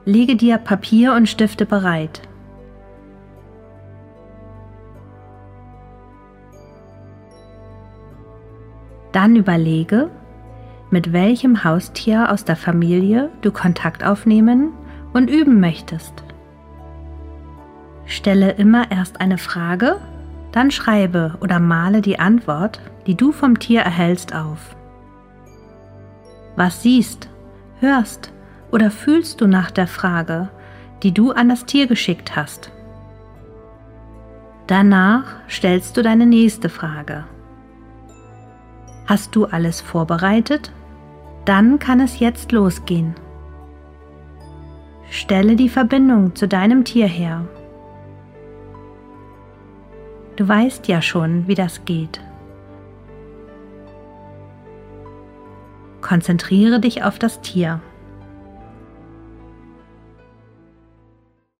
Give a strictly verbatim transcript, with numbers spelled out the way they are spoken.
Lege dir Papier und Stifte bereit. Dann überlege, mit welchem Haustier aus der Familie du Kontakt aufnehmen und üben möchtest. Stelle immer erst eine Frage, dann schreibe oder male die Antwort, die du vom Tier erhältst, auf. Was siehst, hörst oder fühlst du nach der Frage, die du an das Tier geschickt hast? Danach stellst du deine nächste Frage. Hast du alles vorbereitet? Dann kann es jetzt losgehen. Stelle die Verbindung zu deinem Tier her. Du weißt ja schon, wie das geht. Konzentriere dich auf das Tier.